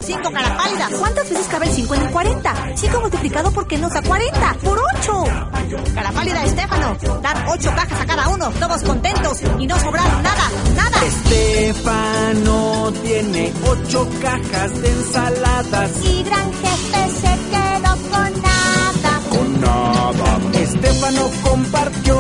5 cara pálidas. ¿Cuántas veces cabe el 5 en el 40? 5 multiplicado por qué nos da 40. ¡Por 8! Cara pálida, Estefano. Dar 8 cajas a cada uno. Todos contentos y no sobraron nada. Estefano tiene 8 cajas de ensaladas. Y gran jefe se quedó con nada. Con nada. Estefano compartió